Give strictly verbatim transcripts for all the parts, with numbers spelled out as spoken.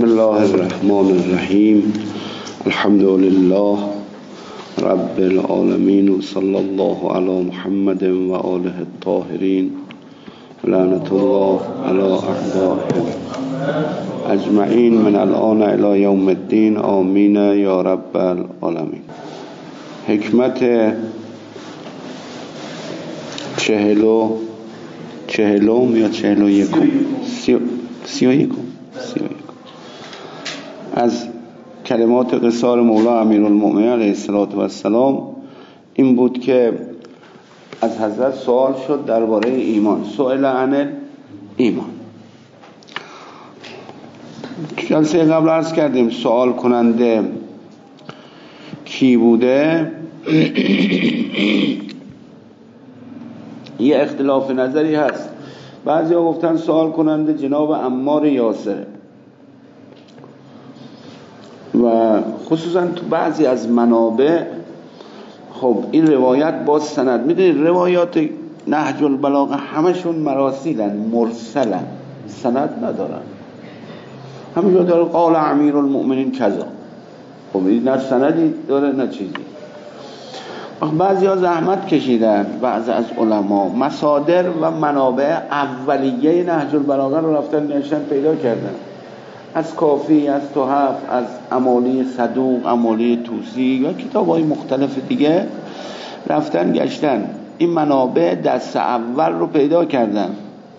بسم الله الرحمن الرحیم. الحمد لله رب العالمین و صلی الله علی محمد و آله الطاهرین لعنت الله علی اعدائهم اجمعین من الان الی یوم الدین آمین یا رب العالمین. حکمت چهلو چهلوم یا چهلو یکم سی, سی و یکم سی و یکم از کلمات قصار مولا امیرالمؤمنین علیه السلام این بود که از حضرت سوال شد درباره ایمان. سئل عن ایمان. جلسه قبل عرض کردیم سوال کننده کی بوده. یه اختلاف نظری هست. بعضی ها گفتن سوال کننده جناب عمار یاسر و خصوصا تو بعضی از منابع خب این روایت باز سند. میدونید روایات نهج البلاغه همشون مراسیلن، مرسلن، سند ندارن. همینجا داره قال امیرالمؤمنین کذا. خب این نه سندی داره نه چیزی. بعضی ها زحمت کشیدن، بعضی از علما مصادر و منابع اولیه نهج البلاغه رو رفتن نوشتن پیدا کردن، از کافی، از تحف، از امالی صدوق، امالی توسی یا کتاب‌های مختلف دیگه رفتن گشتن این منابع دست اول رو پیدا کردن.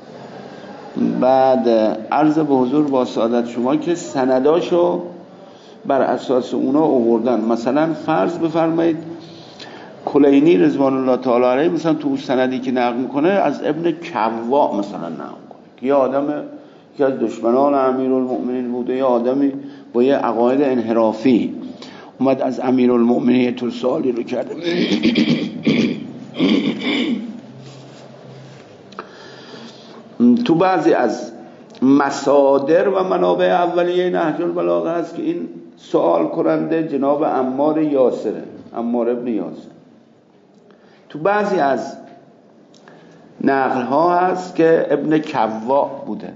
بعد عرض به حضور با سعادت شما که سنداشو بر اساس اونا آوردن. مثلا فرض بفرمایید کلینی رضوان الله تعالی علیه مثلا تو سندی که نقل میکنه از ابن کوا مثلا نقل میکنه که یه آدم که از دشمنان امیرالمؤمنین بوده، یا آدمی با یه عقاید انحرافی اومد از امیرالمؤمنین یه طور سوالی رو کرده. تو بعضی از مصادر و منابع اولیه نهج البلاغه هست که این سوال کننده جناب عمار یاسره، عمار ابن یاسر. تو بعضی از نقل ها هست که ابن کوا بوده.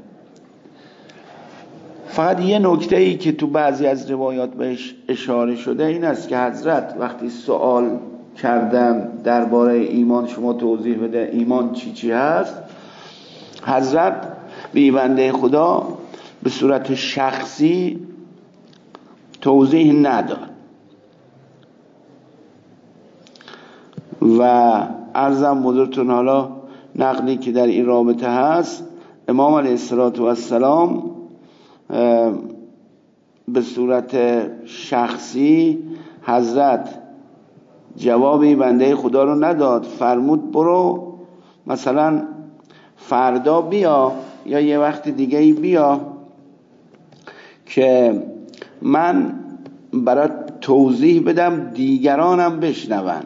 فقط یه نکته ای که تو بعضی از روایات بهش اشاره شده این است که حضرت وقتی سوال کردن درباره ایمان شما توضیح بده ایمان چی چی هست، حضرت به بنده خدا به صورت شخصی توضیح نداد و عرضم بزرگتون حالا نقلی که در این رابطه هست، امام علیه السلام به صورت شخصی حضرت جوابی بنده خدا رو نداد، فرمود برو مثلا فردا بیا یا یه وقت دیگه بیا که من برات توضیح بدم دیگرانم بشنون.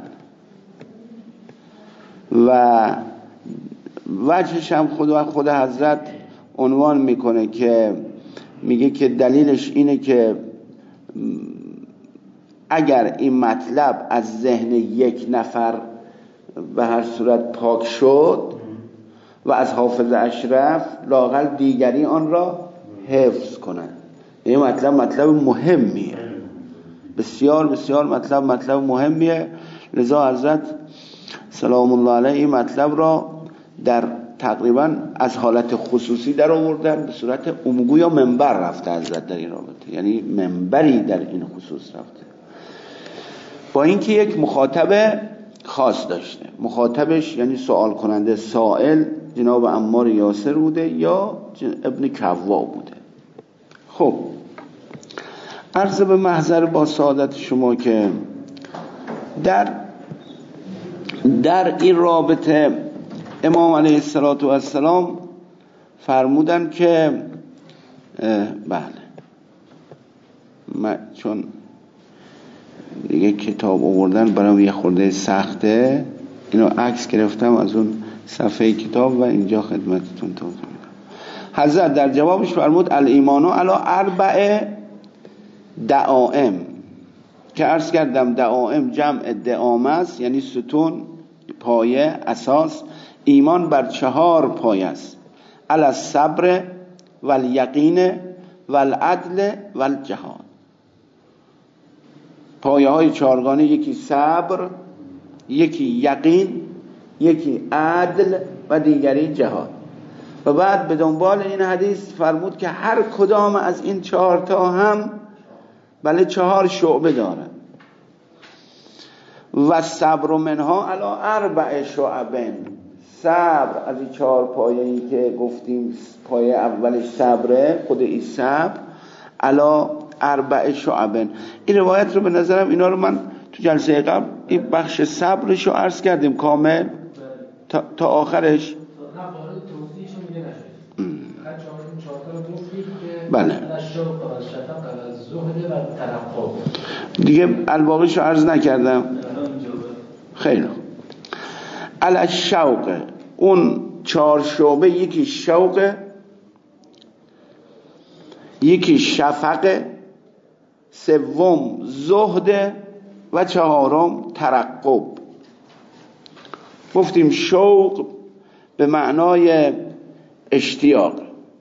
و وجهش هم خود خود حضرت عنوان میکنه که میگه که دلیلش اینه که اگر این مطلب از ذهن یک نفر به هر صورت پاک شد و از حافظ اشرف لااقل دیگری آن را حفظ کنن. این مطلب مطلب مهمیه، بسیار بسیار مطلب مطلب مهمیه. لذا حضرت سلام الله علیه این مطلب را در تقریبا از حالت خصوصی در آوردن به صورت عمومی یا منبر رفته حضرت در این رابطه، یعنی منبری در این خصوص رفته، با اینکه یک مخاطب خاص داشته. مخاطبش یعنی سوال کننده سائل جناب عمار یاسر بوده یا ابن کوا بوده. خب عرض به محضر با سعادت شما که در در این رابطه امام علیه السلام فرمودن که بله من چون دیگه کتاب آوردن برام یه خورده سخته، اینو عکس گرفتم از اون صفحه کتاب و اینجا خدمتتون توضیح میدم. حضرت در جوابش فرمود الایمان علی اربع دعائم، که عرض کردم دعائم جمع دعامه است، یعنی ستون، پایه، اساس. ایمان بر چهار پایه است: علی الصبر و الیقین و العدل و الجهاد. پایه های چهارگانه یکی صبر، یکی یقین، یکی عدل و دیگری جهاد. و بعد به دنبال این حدیث فرمود که هر کدام از این چهار تا هم بله چهار شعبه داره. و صبر منها علی اربع شعبن. صبر از این چهار پایه‌ای که گفتیم پایه اولش صبره، خود این صبر علی اربع شعبن. این روایت رو به نظرم اینا رو من تو جلسه قبل این بخش صبرش رو عرض کردیم کامل تا, تا آخرش. بله دیگه الباقیش رو عرض نکردم. خیلی علی الشوق، اون چهار شعبه یکی شوق، یکی شفق، سوم زهد و چهارم ترقب. گفتیم شوق به معنای اشتیاق،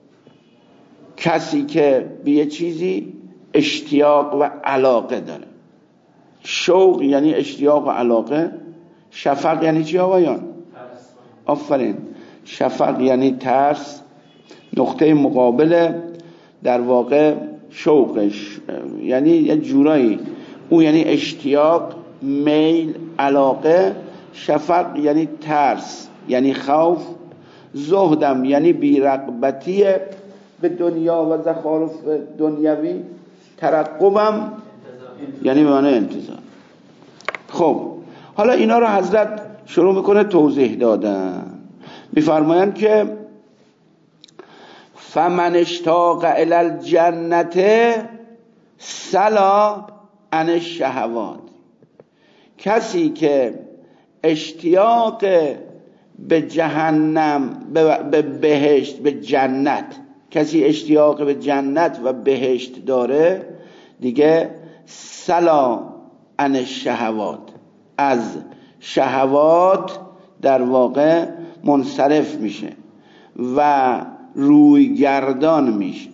کسی که به یه چیزی اشتیاق و علاقه داره. شوق یعنی اشتیاق و علاقه. شفق یعنی چی آقایان؟ آفرین. شفق یعنی ترس، نقطه مقابل در واقع شوقش، یعنی یه جورایی او یعنی اشتیاق، میل، علاقه. شفق یعنی ترس، یعنی خوف. زهدم یعنی بی‌رغبتی به دنیا و زخارف دنیوی. ترقبم یعنی به معنی انتظار. خب حالا اینا رو حضرت شروع میکنه توضیح دادن. میفرمایند که فمن اشتاق الی الجنة سلا عن الشهوات. کسی که اشتیاق به جهنم، به بهشت، به جنت، کسی اشتیاق به جنت و بهشت داره دیگه سلا عن الشهوات، از شهوات در واقع منصرف میشه و روی گردان میشه،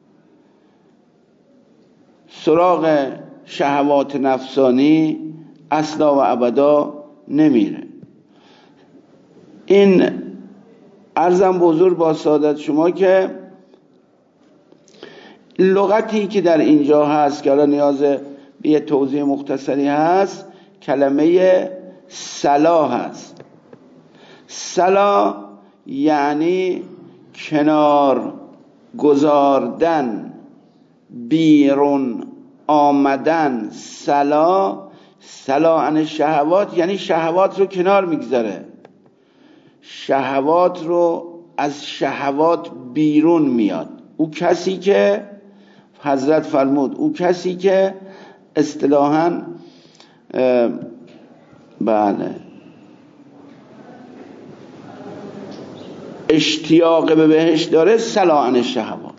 سراغ شهوات نفسانی اصلا و ابدا نمیره. این عرضم به حضور با سعادت شما که لغتی که در اینجا هست که حالا نیاز به یه توضیح مختصری هست، کلمه سلا هست. سلا یعنی کنار گذاردن، بیرون آمدن. سلا سلا عن شهوات یعنی شهوات رو کنار میگذاره، شهوات رو از شهوات بیرون میاد. او کسی که حضرت فرمود، او کسی که اصطلاحاً بله اشتیاق به بهشت داره، سلا عن شهوات.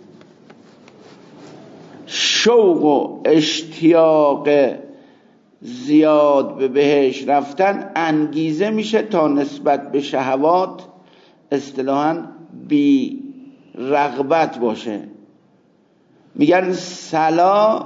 شوق و اشتیاق زیاد به بهشت رفتن انگیزه میشه تا نسبت به شهوات اصطلاحاً بی رغبت باشه. میگن سلا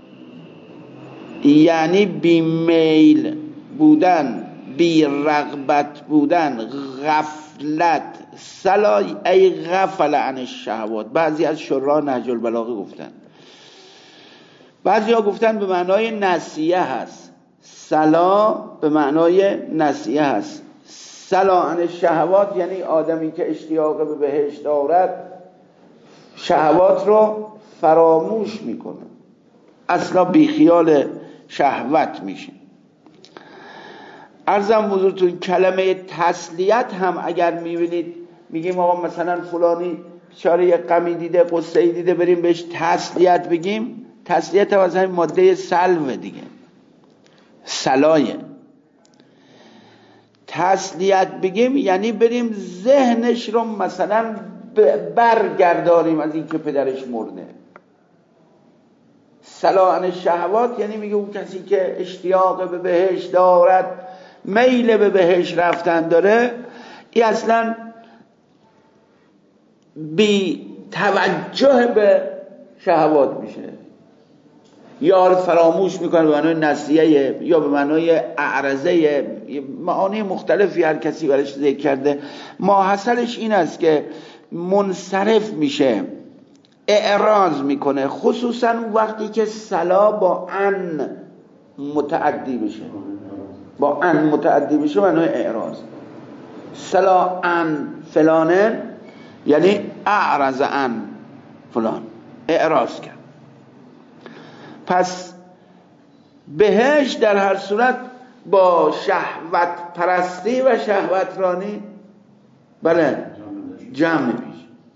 یعنی بی میل بودن، بی رغبت بودن، غفلت. سلا ای غفل عن الشهوات. بعضی از شراح نهج البلاغه گفتن، بعضی ها گفتن به معنای نسیه هست. سلا به معنای نسیه هست. سلا عن الشهوات یعنی آدمی که اشتیاق به بهشت دارد شهوات رو فراموش میکنه، اصلا بیخیال شهوت میشه. عرضم حضورتون کلمه تسلیت هم اگر میبینید میگیم آقا مثلا فلانی بیچاره یه غمی دیده، قصه‌ای دیده، بریم بهش تسلیت بگیم، تسلیت هم از همین ماده سلوه دیگه، سلایه. تسلیت بگیم یعنی بریم ذهنش رو مثلا برگرداریم از این که پدرش مرده. سلا عن الشهوات یعنی میگه اون کسی که اشتیاق به بهشت دارد، میل به بهشت رفتن داره، این اصلا بی توجه به شهوات میشه، یا فراموش میکنه به معنای نسیه یا به معنای اعرضه، معانی مختلفی هر کسی برش ذکر کرده. ماحصلش این است که منصرف میشه، اعراض میکنه، خصوصا وقتی که صلا با ان متعدی بشه. با ان متعدی بشه معنای اعراض. صلا ان فلانه یعنی اعرض ان فلان، اعراض کرد. پس بهشت در هر صورت با شهوت پرستی و شهوت رانی بله جمع نمیشه.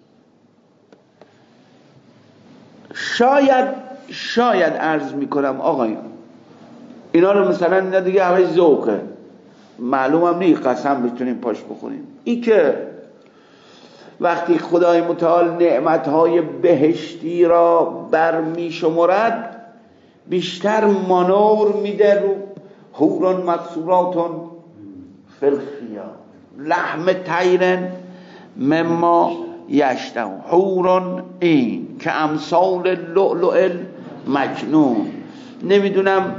شاید شاید عرض میکنم آقایان، اینا رو مثلا اینا دیگه همه ذوقه، معلومم نیست قسم بتونیم پاش بخوریم. این که وقتی خدای متعال نعمتهای بهشتی را برمی شمرد بیشتر مانور میده رو حورون مقصوراتون فی الخیام لحم طیرن مما یشتهون. حورون این که امثال اللؤلؤ المکنون، نمیدونم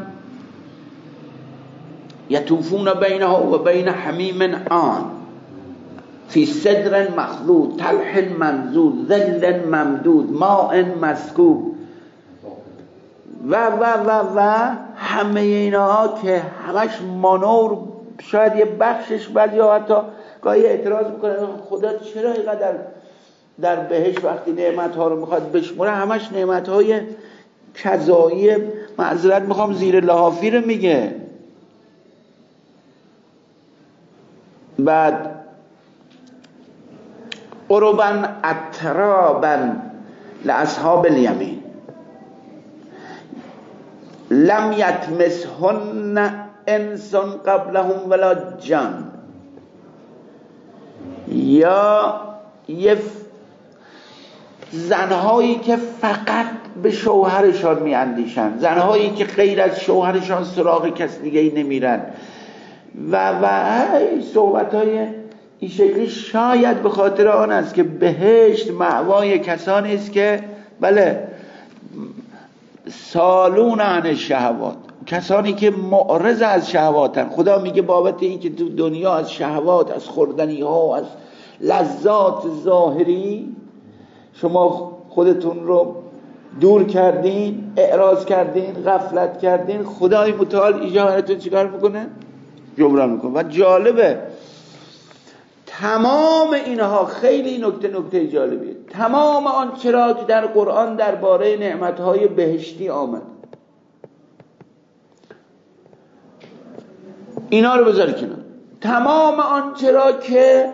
یطوفون بینها و بین حمیم آن فی صدر مخلود طلح منضود ظل ممدود ماء مسکوب و و و و همه اینا که همش مانور. شاید یه بخشش بعد یا حتی گاهی اعتراض میکنه خدا چرا اینقدر در بهشت وقتی نعمتها رو میخواد بشموره همش نعمتهای کذایی، معذرت میخوام زیر لحافی رو میگه. بعد قربا اترابا لاصحاب الیمین لم یطمثهن انس قبلهم ولا جان. یا یه زنهایی که فقط به شوهرشان میاندیشن، زنهایی که غیر از شوهرشان سراغ کس دیگه ای نمیرن و و صحبت های این شکلی. شاید به خاطر آن است که بهشت مأوای کسانی است که بله سالون عن الشهوات، کسانی که معرض از شهواتن. خدا میگه بابت این که تو دنیا از شهوات، از خوردنی ها، از لذات ظاهری شما خودتون رو دور کردین، اعراض کردین، غفلت کردین، خدای متعال اینجا براتون چیکار میکنه؟ جبران میکنه. و جالبه تمام اینها، خیلی نکته نکته جالبیه، تمام آن چرا که در قرآن درباره نعمتهای بهشتی آمد اینا رو بذاری کنار، تمام آن چرا که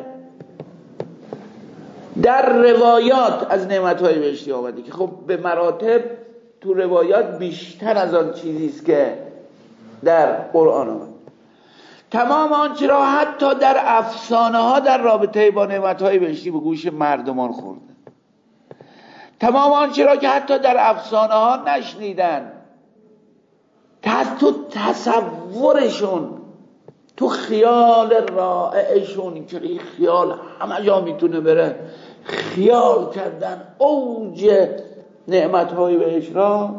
در روایات از نعمتهای بهشتی آمده که خب به مراتب تو روایات بیشتر از آن چیزیست که در قرآن آمد. تمام آنچه را حتی در افسانه ها در رابطه با نعمتهای بهشتی به گوش مردمان خورده، تمام آنچه را که حتی در افسانه ها نشنیدن، تو تصورشون، تو خیال رائعشون که این خیال همه جا میتونه بره، خیال کردن اوج نعمتهای بهشت را.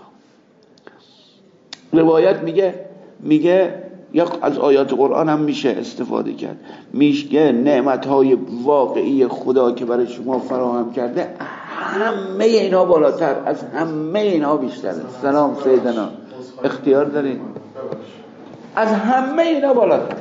روایت میگه میگه یا از آیات قرآن هم میشه استفاده کرد، میشه نعمتهای واقعی خدا که برای شما فراهم کرده همه اینا بالاتر، از همه اینا بیشتره. سلام سیدنا، اختیار دارید، از همه اینا بالاتر.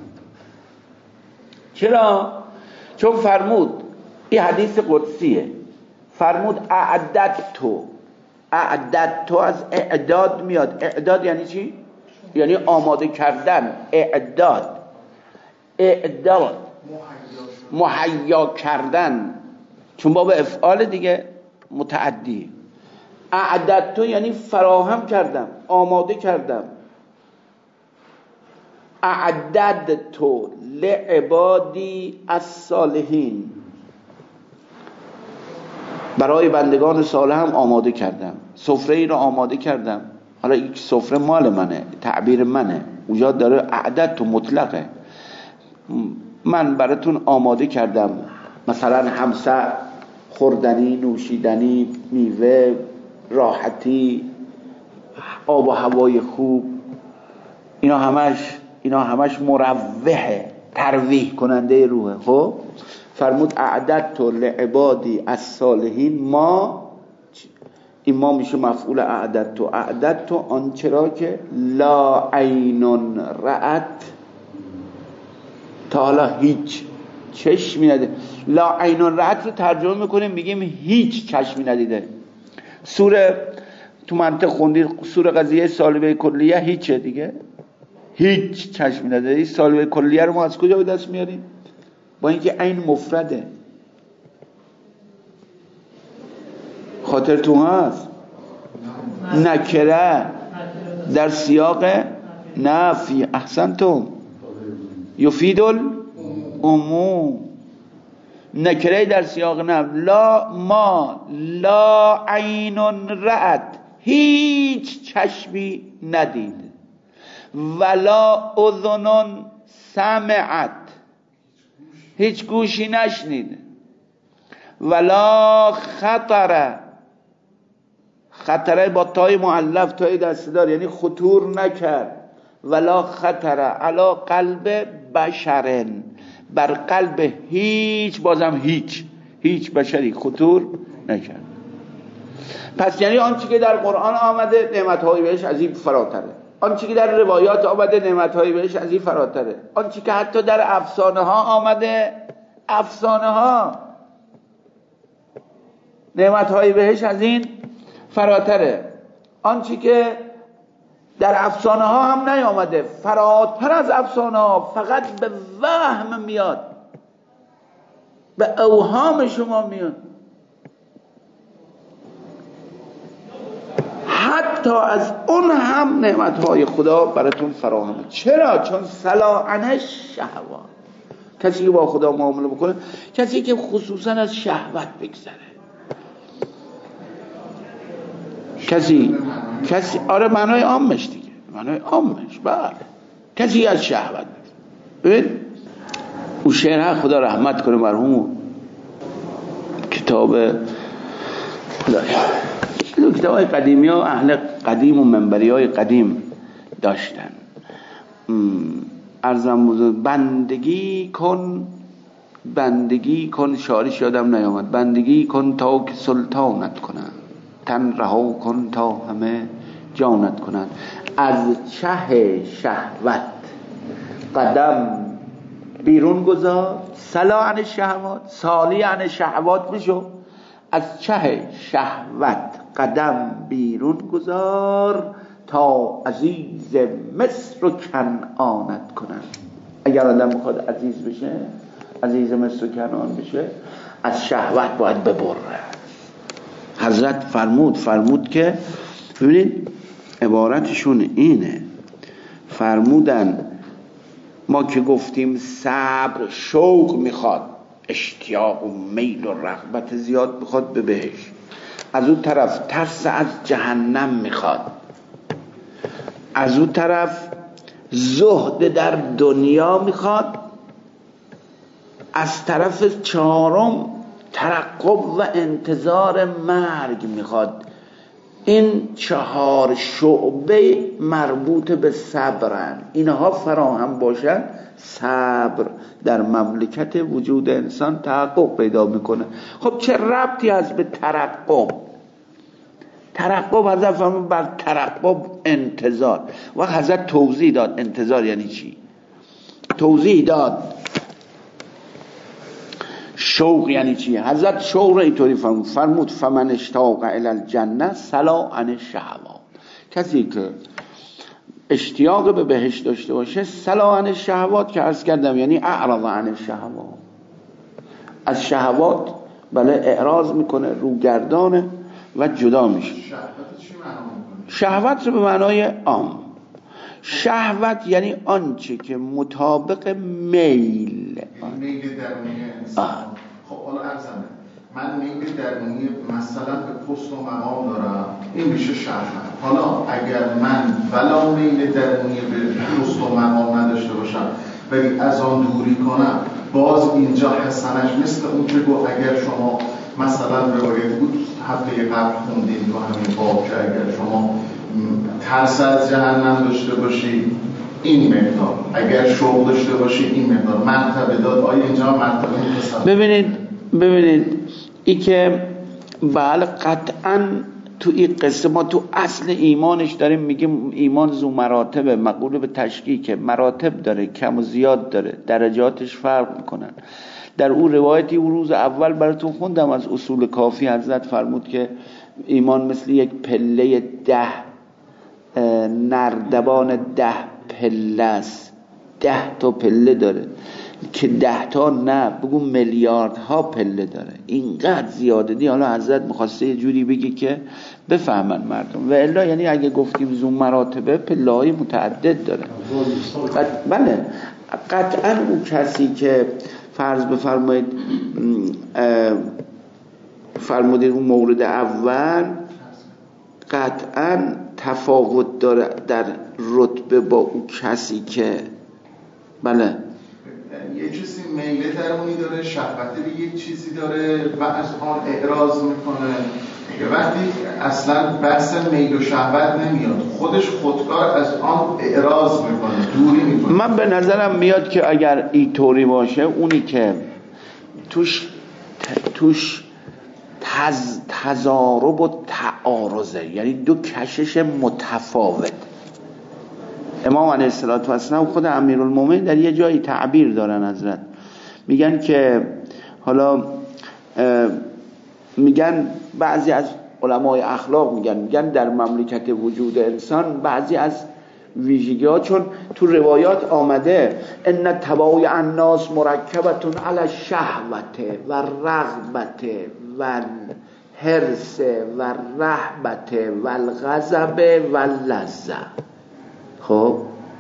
چرا؟ چون فرمود، این حدیث قدسیه، فرمود اعدد تو، اعدد تو از اعداد میاد. اعداد یعنی چی؟ یعنی آماده کردن. اعداد اعداد مهیا کردن، چون باب افعال دیگه متعدی. اعدد تو یعنی فراهم کردم، آماده کردم. اعدد تو لعبادی الصالحین، برای بندگان صالح هم آماده کردم. سفره ای رو آماده کردم. حالا این سفره مال منه، تعبیر منه، اونجا داره اعدد تو مطلقه. من براتون آماده کردم مثلا همسر، خوردنی، نوشیدنی، میوه، راحتی، آب و هوای خوب، اینا همش اینا همش مروحه، ترویح کننده روحه. خب فرمود اعددت لعبادی الصالحین ما، این ما میشه مفعول اعددت. اعددت آنچه را که لا عین رأت، تا حالا هیچ چشمی ندیده. لا عین رأت رو ترجمه میکنیم میگیم هیچ چشمی ندیده. سوره تو منطق خوندید، سوره قضیه سالبه کلیه هیچه دیگه، هیچ چشمی ندیده. این سالبه کلیه رو ما از کجا به دست میاریم؟ با اینکه عین مفرده. خاطرتون هست نکره در سیاق نفی، احسنتم، یفید العموم. نکره در سیاق نفی، لا ما لا عین رأت، هیچ چشمی ندید، ولا اذن سمعت، هیچ گوشی نشنید، ولا خطره، خطره با تای مؤلف، تای دستدار، یعنی خطور نکرد، ولا خطره علی قلب بشرن، بر قلب هیچ، بازم هیچ هیچ بشری خطور نکرد. پس یعنی آنچه که در قرآن آمده نعمت‌های بهش از این فراتره، آنچه که در روایات آمده نعمت‌های بهش از این فراتره، آنچه که حتی در افسانه ها آمده، افسانه ها نعمت‌های بهش از این فراتره، آنچه که در افسانه ها هم نیامده فراتر از افسانه ها، فقط به وهم میاد، به اوهام شما میاد. حتی از اون هم نعمت‌های خدا براتون فراهمه. چرا؟ چون صلاحنش شهوات، کسی که با خدا معامله بکنه، کسی که خصوصا از شهوت بگذره، کسی کسی آره معنای عامش دیگه، معنای عامش، بله، کسی از شهوت. ببین او شعر خدا رحمت کنه مرحوم، کتاب خدا کتاب های قدیمی ها اهل قدیم و منبری های قدیم داشتن. ارزم بزرگ بندگی کن، بندگی کن، شعرش یادم نیامد، بندگی کن تا که سلطانت کنن، تن رها کن تا همه جانت کنن، از چه شهوت قدم بیرون گذار، سلا عن شهوات، سالی عن شهوات میشو، از چه شهوت قدم بیرون گذار، تا عزیز مصر و کنعانت کنن. اگر آدم میخواد عزیز بشه، عزیز مصر و کنعان بشه، از شهوت باید ببره. حضرت فرمود فرمود که ببینید عبارتشون اینه، فرمودن ما که گفتیم صبر شوق میخواد، اشتیاق و میل و رغبت زیاد میخواد به بهشت، از اون طرف ترس از جهنم میخواد، از اون طرف زهد در دنیا میخواد، از طرف چهارم ترقب و انتظار مرگ میخواد. این چهار شعبه مربوط به صبرن، اینها فراهم باشن صبر در مملکت وجود انسان تحقق پیدا میکنه. خب چه ربطی هست به ترقب؟ ترقب حضرت فرمود بر ترقب انتظار، و حضرت توضیح داد انتظار یعنی چی، توضیح داد شوق یعنی چی. حضرت شوق اینطوری فرمود فرمود فمن اشتاق الی الجنه سلا عن الشهوات، کسی که اشتیاق به بهشت داشته باشه، سلا عن الشهوات که عرض کردم یعنی اعراض عن الشهوات، از شهوات بله اعراض میکنه، روگردانه و جدا میشه. شهوت رو به معنای عام، شهوت یعنی آنچه که مطابق میل، میل درونی انسان. خب حالا ارزمه من میل درونی مثلا به پست و مقام دارم، این میشه شهوت. حالا اگر من ولا میل درونی به پست و مقام نداشته باشم ولی از آن دوری کنم، باز اینجا حسنش مثل اون که گفت اگر شما مثلا روایت بود هفته قبل خوندیم تو همین باب که اگر شما ترس از جهنم داشته باشی این مقدار، اگر شوق داشته باشی این مقدار مرتبه داد. آیا اینجا مرتبه می‌رسد؟ ببینید ببینید این که بله قطعاً تو این قصه ما تو اصل ایمانش داریم میگیم ایمان ذو مراتب، مقوله به تشکیک، مراتب داره، کم و زیاد داره، درجاتش فرق میکنن. در اون روایتی اون روز اول براتون خوندم از اصول کافی، حضرت فرمود که ایمان مثل یک پله ده نردبان ده پله است، ده تا پله داره که ده تا نه بگو میلیاردها پله داره، اینقدر زیاده دی. حالا حضرت میخواسته یه جوری بگی که بفهمن مردم، و الا یعنی اگه گفتیم زوم مراتبه پله های متعدد داره. بله قطعا اون کسی که فرض بفرمایید فرمودید اون مورد اول قطعا تفاوت داره در رتبه با اون کسی که بله یه چیزی میله درونی داره، شهوته به یک چیزی داره و از آن اعراض میکنه. وقتی اصلا بحث میل و شهوت نمیاد، خودش خودکار از آن اعراض میکنه، دوری میکنه. من به نظرم میاد که اگر این طوری باشه اونی که توش توش تز تضارب و تعارضه، یعنی دو کشش متفاوت. امام علیه السلام خود امیرالمومنین در یه جایی تعبیر دارن حضرت، میگن که حالا میگن بعضی از علمای اخلاق میگن میگن در مملکت وجود انسان بعضی از ویژگی ها، چون تو روایات آمده ان طبایع الناس مرکبتون علی الشهوت و رغبت و حرص و رهبت و الغضب و لذه. خب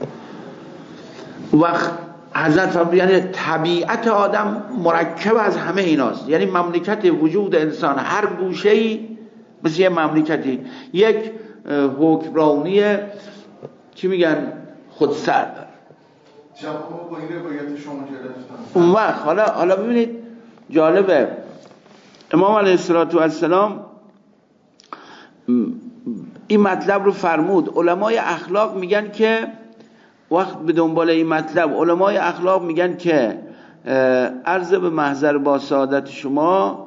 وقت حضرت فرمود یعنی طبیعت آدم مرکب از همه ایناست، یعنی مملکت وجود انسان هر گوشه‌ای مثل یه مملکتی، یک حکمرانی چی میگن خودسر داره. جواب با این روایت شما گرفتم. اون وقت حالا حالا ببینید جالبه، امام علیه السلام این مطلب رو فرمود. علمای اخلاق میگن که وقت به دنبال این مطلب، علمای اخلاق میگن که عرض به محضر با سعادت شما،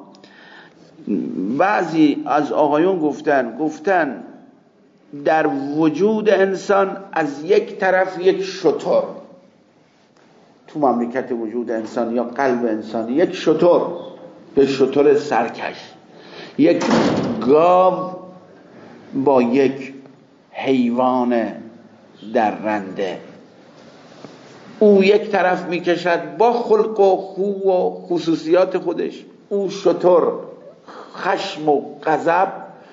بعضی از آقایون گفتن گفتن در وجود انسان از یک طرف یک شتر، تو مملکت وجود انسان یا قلب انسان یک شتر، یک شتر سرکش، یک گاو با یک حیوان درنده، او یک طرف میکشد با خلق و خو و خصوصیات خودش، او شتر خشم و غضب،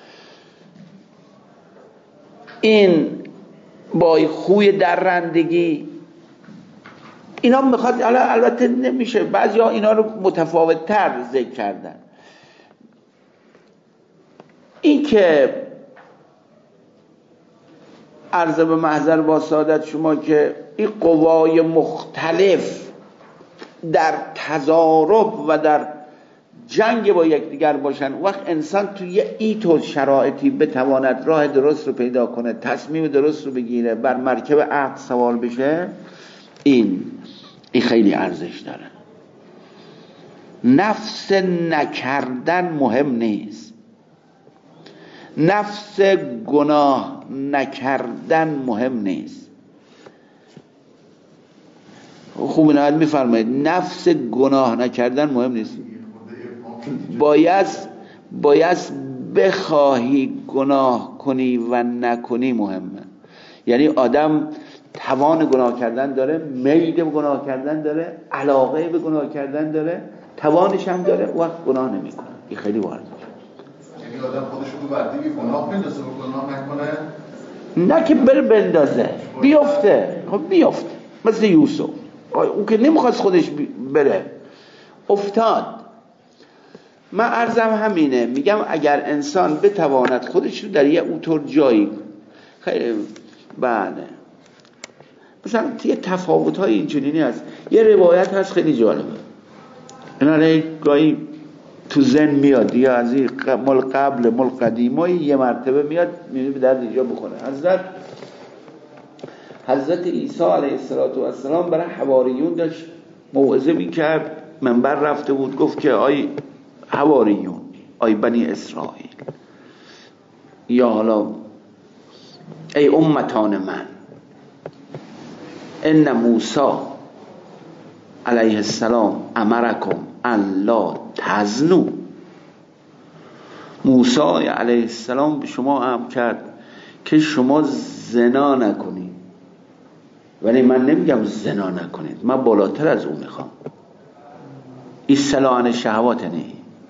این با خوی درندگی. اینا میخواد، البته نمیشه، بعضی ها اینا رو متفاوت تر ذکر کردن. این که عرض به محضر با سعادت شما که این قوای مختلف در تضارب و در جنگ با یکدیگر باشن، وقت انسان توی یه ایتو شرایطی بتواند راه درست رو پیدا کنه، تصمیم درست رو بگیره، بر مرکب عقل سوار بشه، این این خیلی ارزش داره. نفس نکردن مهم نیست، نفس گناه نکردن مهم نیست. خوب نهایت میفرمایید نفس گناه نکردن مهم نیست، باید باید بخواهی گناه کنی و نکنی مهمه. یعنی آدم توان گناه کردن داره، میل به گناه کردن داره، علاقه به گناه کردن داره، توانش هم داره، وقت گناه نمیکنه. این خیلی وارد میشه. یعنی آدم خودش رو بردگی گناه بندازه و گناه نکنه، نه که بر بندازه، بیفته. خب بیفته مثل یوسف، اون که نمیخواست خودش بره، افتاد. من عرضم همینه، میگم اگر انسان بتواند خودش رو در یه اوتور جایی، خیلی بله، مثلا یه تفاوت های اینجوری هست. یه روایت هست خیلی جالبه، اینا رو گاهی تو ذهن میاد یا از این مل قبل مل قدیمای یه مرتبه میاد میبینی به درد اینجا بخوره. حضرت حضرت عیسی علیه السلام برای حواریون داشت موعظه میکرد، منبر رفته بود گفت که آی حواریون، آی بنی اسرائیل، یا حالا ای امتان من، ان موسی علیه السلام امرکم ان لا تزنوا. موسی علیه السلام به شما امر کرد که شما زنا نکنید، ولی من نمیگم زنا نکنید، من بالاتر از اون میخوام. این صلاح شهوات نه.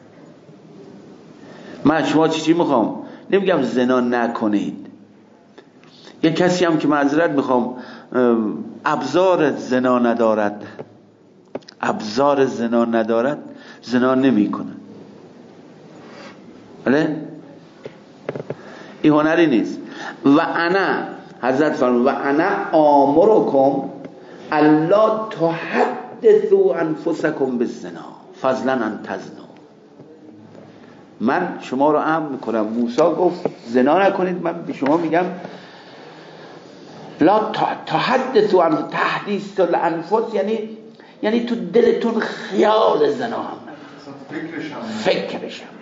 من شما چی چی میخوام؟ نمیگم زنا نکنید. یه کسی هم که معذرت میخوام ابزار زنا ندارد، ابزار زنا ندارد، زنا نمی کنه. بله؟ این هنری نیست. و انا حضرت فرمود و انا آمرکم الا تحدثوا انفسکم بالزنا فضلا ان تزنوا. من شما رو امر میکنم، موسی گفت زنا نکنید، من به شما میگم لا تحدثوا عن تحدیث الانفس، یعنی یعنی تو دلتون خیال زنا هم نکنید، فکرش هم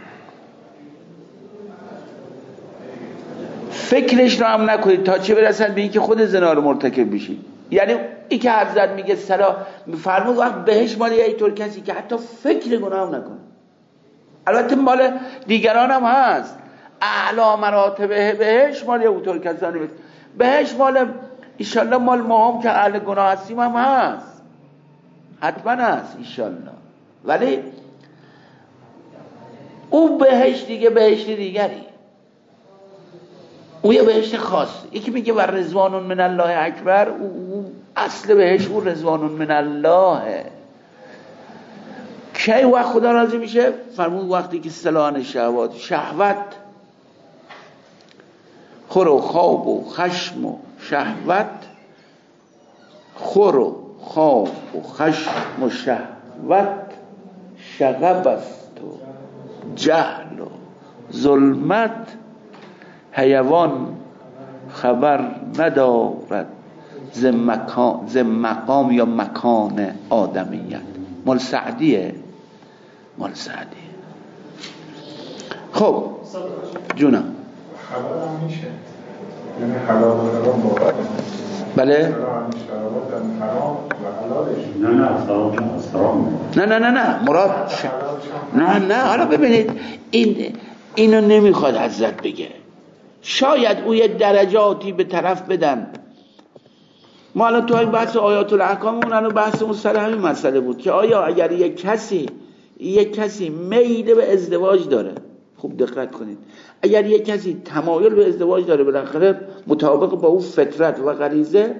فکرش رو هم نکنید تا چه برسد به اینکه خود زنا رو مرتکب بشید. یعنی این که حضرت میگه سلا فرمود وقت بهش مال یه طور کسی که حتی فکر گناه هم نکنه. البته مال دیگران هم هست، اعلی مراتب بهش مال یه طور کسانی بهش بهش مال ایشالله مال ما هم که اهل گناه هستیم هم هست، حتما هست ایشالله، ولی او بهش دیگه بهشت دیگری، او یه بهشت خاص. یکی میگه و رضوان من الله اکبر، او اصل بهشت او رضوان من الله. کی وقت خدا راضی میشه؟ فرمود وقتی که صلاح شهوات، شهوت خور و خواب و خشم و شهوت، خور و خواب و خشم و شهوت، شغب است و جهل و ظلمت، حیوان خبر ندارد ز مکان ز مقام یا مکان آدمیت. مال سعدیه، مال سعدیه. خب جونم حلال هم میشه، یعنی حلال و حرام باقی. بله نه نه نه نه نه مراد ش... نه نه حالا ببینید این اینو نمیخواد حضرت بگه، شاید او یه درجاتی به طرف بدن. ما الان تو این بحث آیات الاحکام اون الان بحث اون سر همین مسئله بود که آیا اگر یک کسی یک کسی میل به ازدواج داره، خوب دقت کنید، اگر یک کسی تمایل به ازدواج داره، بالاخره مطابق با اون فطرت و غریزه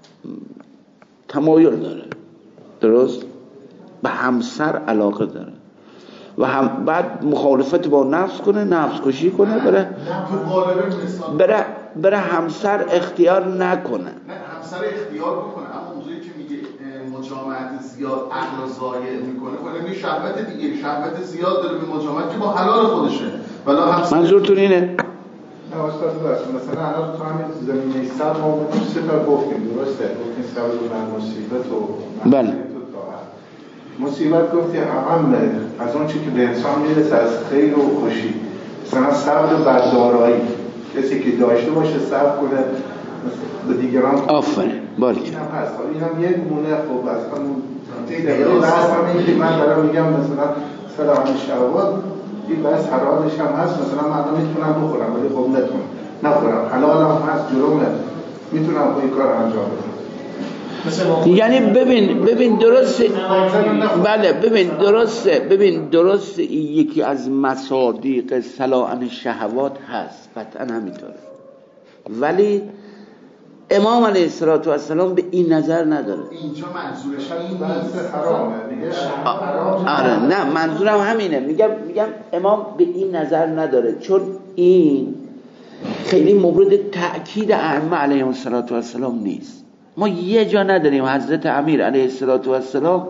تمایل داره، درست؟ به همسر علاقه داره و هم بعد مخالفت با نفس کنه، نفس کشی کنه، بره بره بره همسر اختیار نکنه. نه همسر اختیار بکنه، اما موضوعی که میگه مجامعت زیاد عقل ضایع میکنه، خب این شهوت دیگه، شهوت زیاد داره به مجامعت که با حلال خودشه. ولی همسر منظورتون اینه؟ نه استاد درست. مثلا الان تو همین زمینه سر ما بودیم سه تا گفتیم، درسته؟ گفتیم سبب من مصیبت و بله مصیبت گفتی اهم از اون چی که به انسان میرسه از خیر و خوشی، مثلا صبر بر دارایی، کسی که داشته باشه صبر کنه به دیگران. آفرین باریک. این هم هست. این هم یک مونه. خب از همون دیگه بحث هم این که من دارم میگم مثلا سر همین شهوات این بحث حرامش هم هست، مثلا من میتونم بخورم ولی خب نتونم نخورم، حلال هم هست، جرمه، میتونم این کار انجام بدم. یعنی ببین ببین درسته، بله ببین درسته، ببین درسته یکی از مصادیق صلاح شهوات هست، قطعا همینطوره، ولی امام علیه السلام به این نظر نداره. اینجا منظورش این بحث حرامه دیگه. آره نه منظورم همینه، میگم میگم امام به این نظر نداره، چون این خیلی مورد تأکید ائمه علیهم السلام نیست. ما یه جا نداریم حضرت امیر علیه السلام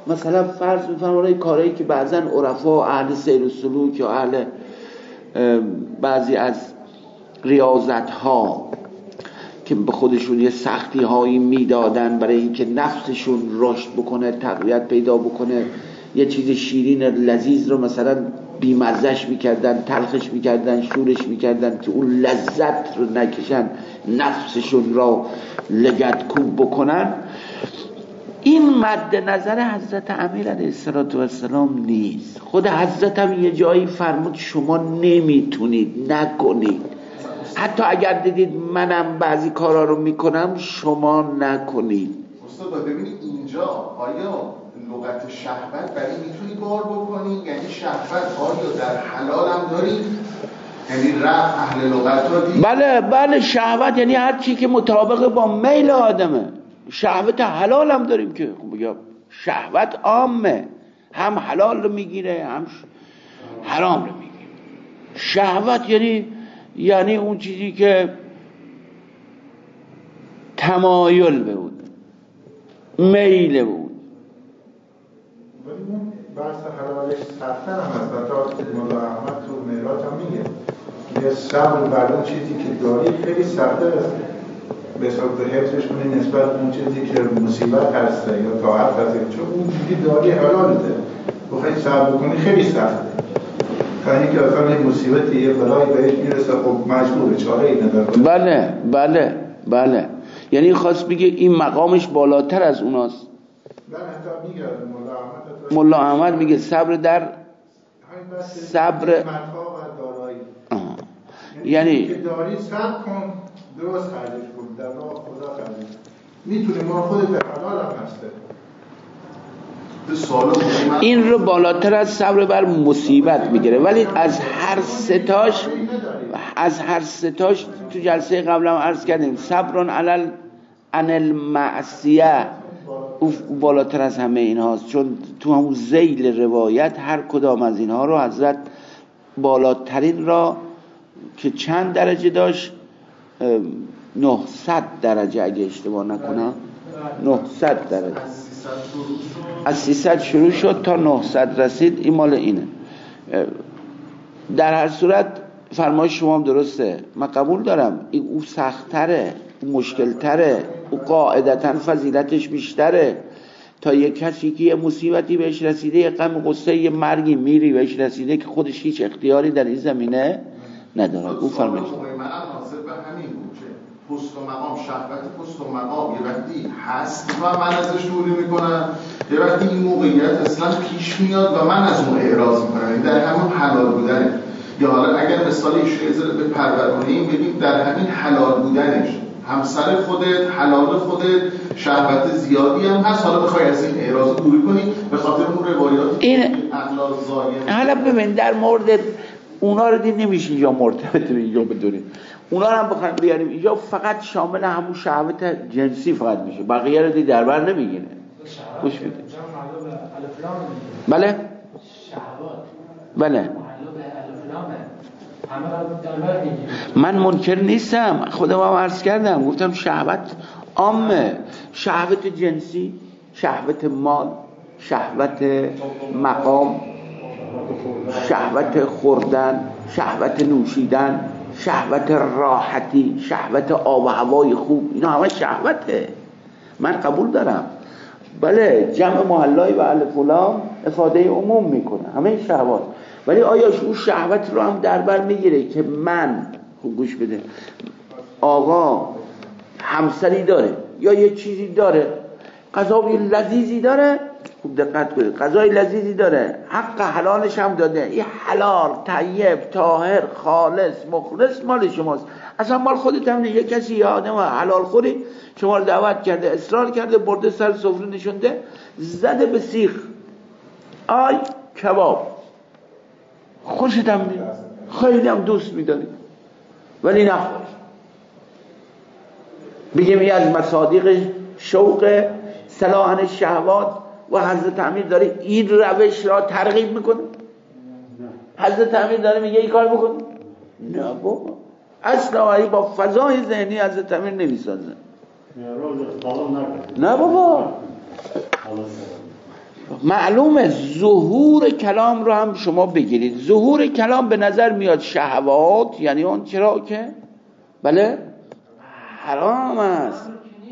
مثلا فرض می‌فرمایید کارهایی که بعضا عرفا اهل سیر و سلوک یا اهل بعضی از ریاضت ها که به خودشون یه سختی هایی میدادن برای اینکه نفسشون رشد بکنه، تقویت پیدا بکنه، یه چیز شیرین لذیذ رو مثلا بیمزش میکردن، تلخش میکردن، شورش میکردن که اون لذت رو نکشن، نفسشون رو لگدکوب بکنن. این مد نظر حضرت امیر علیه السلام نیست. خود حضرت هم یه جایی فرمود شما نمیتونید، نکنید. حتی اگر دیدید منم بعضی کارا رو میکنم شما نکنید. استاد ببینید اینجا آیا لغت شهوت برای میتونی بار بکنی؟ یعنی شهوت آیا در حلال هم داری؟ یعنی رفت اهل لغت رو دید؟ بله بله، شهوت یعنی هر چی که مطابق با میل آدمه. شهوت حلال هم داریم که بگم شهوت عامه، هم حلال رو میگیره هم حرام رو میگیره. شهوت یعنی یعنی اون چیزی که تمایل به بود، میل بود. ولی اون بحث حلالش سختن هم هست. حتی مولا احمد تو معراج هم میگه یه صبر بر اون چیزی که داری خیلی سخته است به حساب حفظش کنی نسبت اون چیزی که مصیبت هسته یا طاعت هسته، چون اون چیزی داری حلالته بخواهی صبر بکنی خیلی سخته. خیلی که اصلا یه مصیبتی یه بلایی بهش میرسه خب مجبوره، چاره ای نداره. بله بله بله، یعنی خواست بگه این مقامش بالاتر از اوناست. نه حتی میگه مولا احمد مولا احمد میگه صبر در صبر مطا و دارایی، یعنی که داری صبر کن، درست خرجش کن، در راه خدا خرجش میتونی ما خودت حلال هم هسته. این رو بالاتر از صبر بر مصیبت میگیره. ولی از هر ستاش از هر ستاش تو جلسه قبل هم عرض کردیم صبرون علل عن المعصیه او بالاتر از همه این هاست، چون تو همون ذیل روایت هر کدام از اینها رو حضرت بالاترین را که چند درجه داشت، نهصد درجه اگه اشتباه نکنم، نهصد درجه از سیصد شروع شد تا نهصد رسید. این مال اینه. در هر صورت فرمایش شما هم درسته، من قبول دارم این او سخت‌تره، او مشکل‌تره، او قاعدتاً فضیلتش بیشتره تا یک کسی که یه مصیبتی بهش رسیده، یه غم قصه یه مرگی میری بهش رسیده که خودش هیچ اختیاری در این زمینه نداره. او فرمایش من حاصل به همین بود که پست و مقام، شهوت پست و مقام یه وقتی هست و من ازش دوری میکنم، یه وقتی این موقعیت اصلا پیش میاد و من از اون اعراض میکنم. در همون حلال بودنه، یا حالا اگر مثال ایشون به پرورانیم بگیم در همین حلال بودنش، همسر خودت، حلال خودت، شهوت زیادی هم هست، حالا بخوای از این اعراض دوری کنی به خاطر اون روایاتی این اغلال زایم. حالا ببین در مورد اونا رو دید نمیشه اینجا مرتبط رو اینجا بدونیم، اونا رو هم بخوایم بیاریم اینجا فقط شامل همون شهوت جنسی فقط میشه، بقیه رو دید در بر نمیگیره. گوش بده. بله شهوات بله من منکر نیستم، خودم هم عرض کردم، گفتم شهوت عامه، شهوت جنسی، شهوت مال، شهوت مقام، شهوت خوردن، شهوت نوشیدن، شهوت راحتی، شهوت آب و هوای خوب، اینا همه شهوته. من قبول دارم بله جمع محلای و الف و لام افاده عموم میکنه همه شهوات، ولی آیا اون شهوت رو هم در بر میگیره که من خوب گوش بده آقا همسری داره یا یه چیزی داره، غذای لذیذی داره، خوب دقت کنید، غذای لذیذی داره، حق حلالش هم داده، این حلال طیب طاهر خالص مخلص مال شماست، اصلا مال خودت هم نه. یه کسی یه آدم حلال خوری شما رو دعوت کرده، اصرار کرده، برده سر سفره نشونده، زده به سیخ آی کباب، خوشت هم میاد، خیلی هم دوست میداری ولی نخور. بگیم این از مصادیق شوق صلاحن شهوات و حضرت امیر داره این روش را ترغیب میکنه. حضرت امیر داره میگه این کار بکن؟ نه بابا، اصلا با فضای ذهنی حضرت امیر نمیسازه. نه بابا معلومه ظهور کلام رو هم شما بگیرید. ظهور کلام به نظر میاد شهوات، یعنی اون چرا که بله حرام است.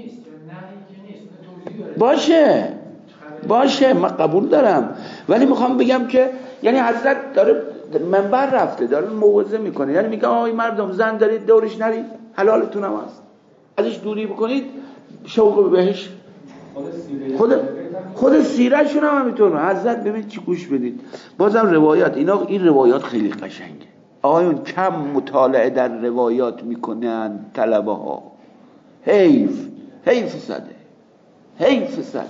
باشه باشه من قبول دارم، ولی میخوام بگم که یعنی حضرت داره منبر رفته داره موعظه میکنه، یعنی میگه آقای مردم زن دارید دورش نرید، حلالتون هم هست، ازش دوری بکنید شوق بهش. خود خود سیرهشون هم همینطور. حضرت ببین چی گوش بدید، بازم روایات اینا، این روایات خیلی قشنگه. آقایون کم مطالعه در روایات میکنن طلبه ها، حیف حیف صده حیف صده.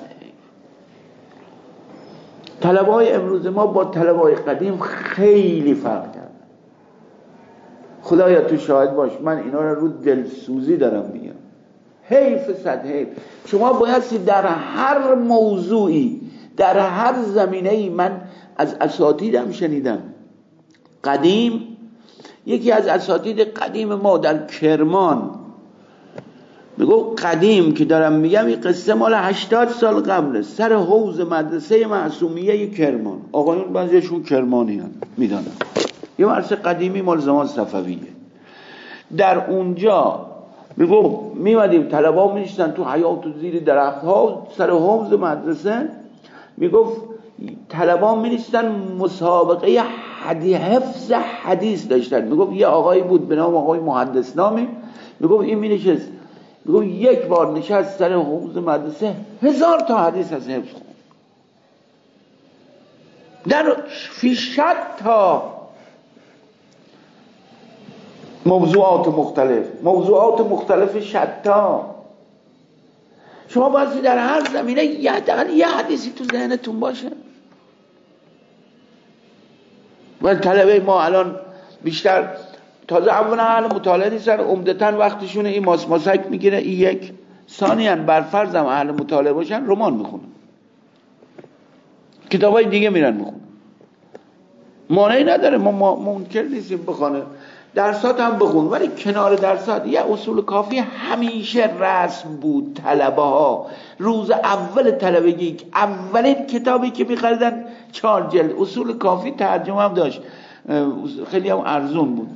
طلبه های امروز ما با طلبه های قدیم خیلی فرق کرد. خدایا تو شاهد باش، من اینا رو رو دلسوزی دارم میگم. حیف صد حیف. شما بایستی در هر موضوعی در هر زمینه‌ای، من از اساتیدم شنیدم قدیم، یکی از اساتید قدیم ما در کرمان میگو قدیم که دارم میگم این قصه مال هشتاد سال قبله، سر حوض مدرسه معصومیه کرمان، آقایون بعضیشون کرمانی هم میدانم، یه مدرسه قدیمی مال زمان صفویه. در اونجا میگو میمدیم طلبه ها میشتن تو حیاط و زیر درخت ها سر حوض مدرسه، میگفت طلبه ها میشتن مسابقه حدیث حفظ حدیث داشتن. میگفت یه آقایی بود به نام آقای مهندس نامی، میگفت این مینشست، میگفت یک بار نشست سر حوض مدرسه هزار تا حدیث از حفظ خون در فی شتا موضوعات مختلف موضوعات مختلف شتا. شما باید در هر زمینه یه دقیقه یه حدیثی تو ذهنتون باشه. ولی طلبه ما الان بیشتر تازه اولا اهل مطالعه نیستن، عمدتاً وقتشونه این ماس ماسک میگیره، این یک. ثانیاً برفرضم اهل مطالعه باشن رمان میخونن، کتابای دیگه میرن میخونن، مانعی نداره، ما منکر نیستیم بخونه، درسات هم بخون، ولی کنار درسات یه اصول کافی همیشه رسم بود. طلبه ها روز اول طلبگی اولین کتابی که میخریدن چهار جلد اصول کافی، ترجمه هم داشت، خیلی هم ارزون بود،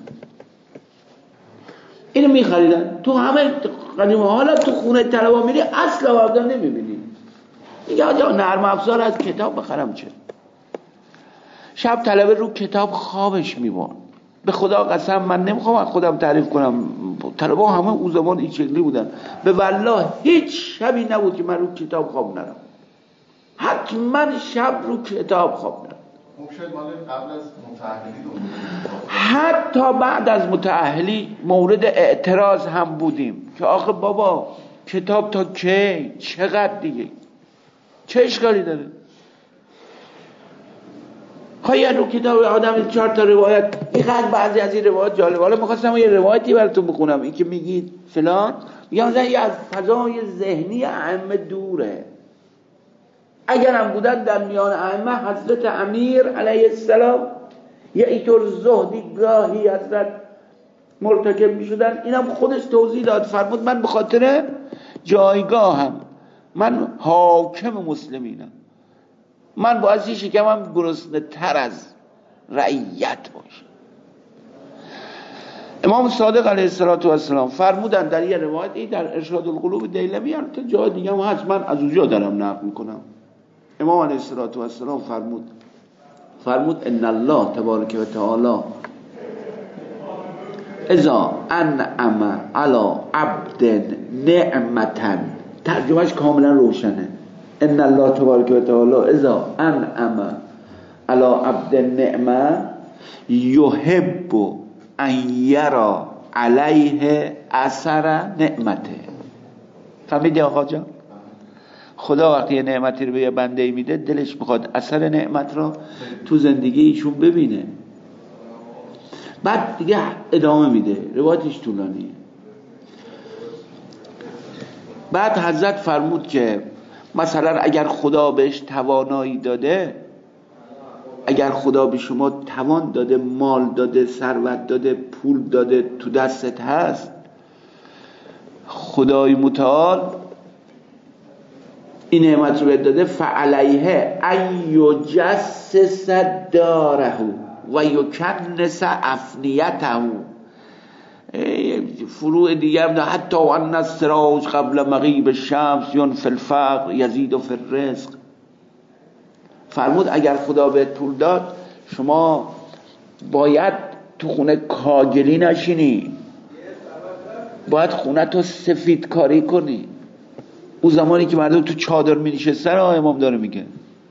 اینو میخریدن. تو همه قدیمه حالا تو خونه طلبه میری اصل آورده نمیبینی، میگه آجا نرم افزار از کتاب بخرم چه. شب طلبه رو کتاب خوابش میبرد. به خدا قسم من نمیخوام از خودم تعریف کنم، طلبه همه اون زمان این شکلی بودن، به والله هیچ شبی نبود که من رو کتاب خواب نرم، حتما شب رو کتاب خواب نرم. قبل از متأهلی حتی بعد از متأهلی مورد اعتراض هم بودیم که آخه بابا کتاب تا کی، چقدر دیگه، چه اشکالی داره؟ خواهی رو کتاب آدم چهار تا روایت، اینقدر بعضی از این روایت جالب. حالا میخواستم یه روایتی براتون بخونم، این که میگید فلان، میگم مثلا یه از فضای ذهنی ائمه دوره. اگرم بودن در میان ائمه حضرت امیر علیه السلام یه اینطور زهدی گاهی حضرت مرتکب میشدن، اینم خودش توضیح داد، فرمود من به خاطر جایگاهم، من حاکم مسلمینم، من باعثی شکمم گرسنه تر از رعیت باشه. امام صادق علیه السلام فرمودن در یه روایتی در ارشاد القلوب دیلمی، البته جای دیگه هم هست من از اونجا دارم نقل میکنم، امام علیه السلام فرمود فرمود ان الله تبارک و تعالی اذا انعم علی عبد نعمتا، ترجمهش کاملا روشنه، ان الله تبارک و تعالی اذا انعم علی عبد نعمه یحب ان یرى علیه اثر نعمته. فهمیدی آقا جان؟ خدا وقتی یه نعمتی رو به یه بنده میده دلش میخواد اثر نعمت رو تو زندگی ایشون ببینه. بعد دیگه ادامه میده، روایتش طولانیه. بعد حضرت فرمود که مثلا اگر خدا بهش توانایی داده، اگر خدا به شما توان داده، مال داده، ثروت داده، پول داده، تو دستت هست، خدای متعال این نعمت رو بهت داده، فعلیه ان یجسس داره و یکنس افنیته. فروع دیگر هم حتی وان السراج قبل مغیب الشمس ینفی الفقر یزید فی الرزق. فرمود اگر خدا به پول داد شما باید تو خونه کاگلی نشینی، باید خونه تو سفید کاری کنی. اون زمانی که مردم تو چادر می نشستن آقای امام داره میگه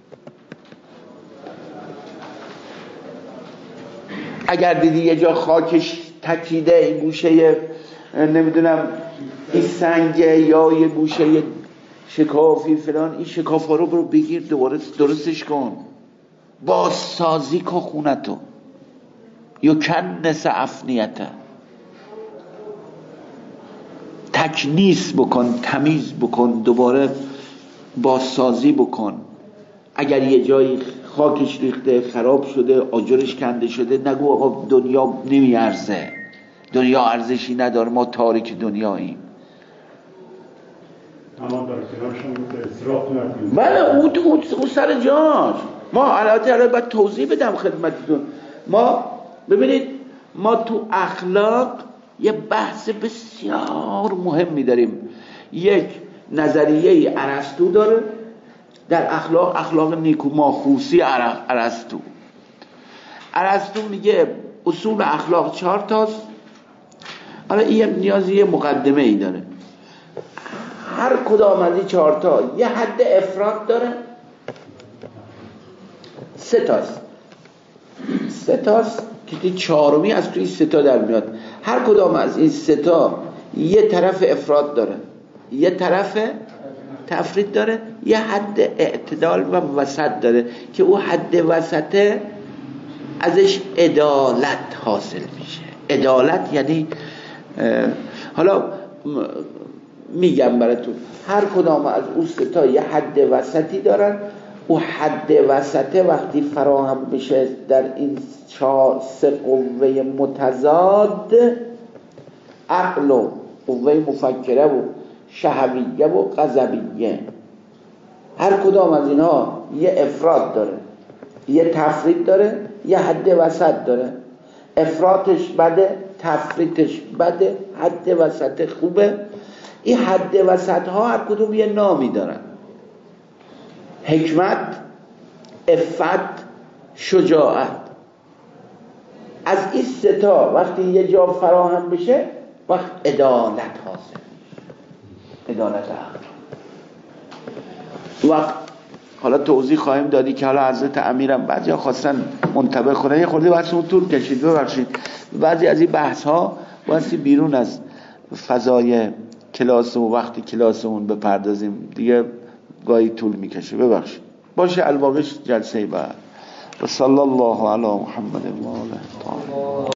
اگر دیدی یه جا خاکش تکیده، این گوشه نمیدونم این سنگه یا یه گوشه شکافی فلان، این شکاف ها رو برو بگیر دوباره درستش کن، بازسازی کن خونتو، یکنس افنیته، تکنیس بکن، تمیز بکن، دوباره بازسازی بکن. اگر یه جایی خاکش ریخته، خراب شده، آجرش کنده شده، نگو آقا دنیا نمیارزه، دنیا ارزشی نداره، ما تاریک دنیاییم. اما در کنارشون اصراف نکنیم. بله اون اون سر جاش. ما البته الان باید توضیح بدم خدمتتون. ما ببینید ما تو اخلاق یه بحث بسیار مهمی داریم. یک نظریه ارسطو داره در اخلاق، اخلاق نیکوماخوسی ارسطو. ارسطو میگه اصول اخلاق چهار تاست. حالا این نیازی یه مقدمه ای داره. هر کدام از این چهار تا یه حد افراط داره، سه تاست سه تاست که تی چهارمی از توی سه تا در میاد. هر کدام از این سه تا یه طرف افراط داره، یه طرف تفرید داره، یه حد اعتدال و وسط داره که او حد وسطه ازش عدالت حاصل میشه. عدالت یعنی حالا میگم براتون، هر کدام از اون سه تا یه حد وسطی دارن. او حد وسطه وقتی فراهم بشه در این چهار سه قوه متضاد، عقل و قوه مفکره و شهویه و غضبیه، هر کدام از اینها یه افراط داره، یه تفرید داره، یه حد وسط داره. افراطش بده، تفریطش بده، حد وسط خوبه. این حد وسط ها هر کدوم یه نامی دارن: حکمت، عفت، شجاعت. از این سه تا وقتی یه جا فراهم بشه وقت عدالت حاصل میشه، عدالت عقل. وقت حالا توضیح خواهیم دادی که حالا حضرت امیرم بعضی ها خواستن منتبه کنن، یه خورده بحثمون طول کشید، ببخشید. بعضی از این بحث ها بایستی بیرون از فضای کلاسمون، وقتی کلاسمون بپردازیم دیگه گاهی طول میکشه، ببخشید. باشه الواقع جلسه بعد. و صلی الله علی محمد و آله.